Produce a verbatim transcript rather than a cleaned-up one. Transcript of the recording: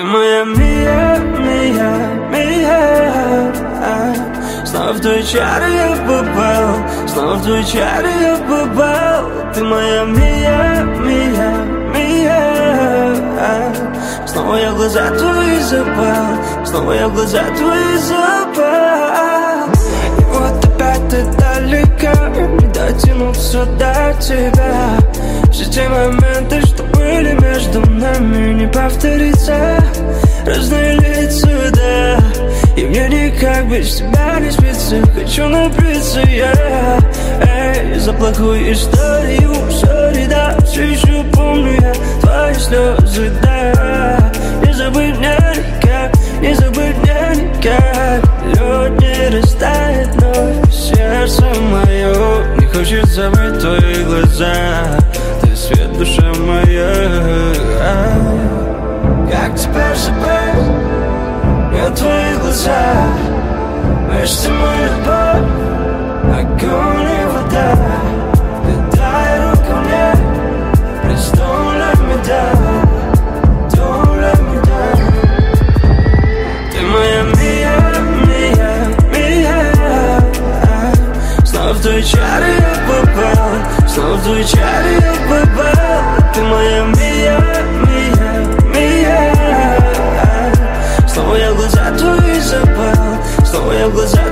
Ты моя Мия, Мия, Мия. Снова в твои чары я попал, снова в твои чары я попал. Ты моя Мия, Мия, Мия. Снова я в глаза твои запал, снова я в глаза твои запал. И вот опять ты далека, не дотянуться до тебя. Все те моменты, что были между нами, не повторится. Разные лица, да, и мне никак без тебя не спится. Хочу напиться я, эй, за плохую историю. Сори, да, все еще помню я твои слезы, да. Не забыть мне никак, не забыть мне никак. Лед не растает, но сердце мое не хочет забыть твои глаза. Ты свет, душа моя. Как теперь забыть мне твои глаза? Между мой любовь, огонь и вода. Ты дай руку мне, please don't let me down, don't let me down. Ты моя Мия, Мия, Мия. Снова в твои чары я попал, снова в твои чары я попал. Ты моя Мия, Мия, Мия. Снова я в глаза твои запал, снова я в глаза